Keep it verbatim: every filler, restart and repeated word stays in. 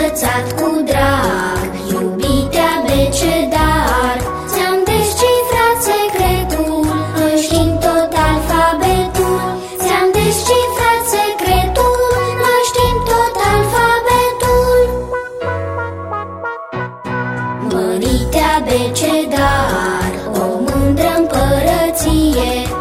învățat cu drag, iubite abecedar. Ți-am descifrat secretul, noi știm tot alfabetul. Ți-am descifrat secretul, noi știm tot alfabetul. Mărite abecedar, o mândră împărăție,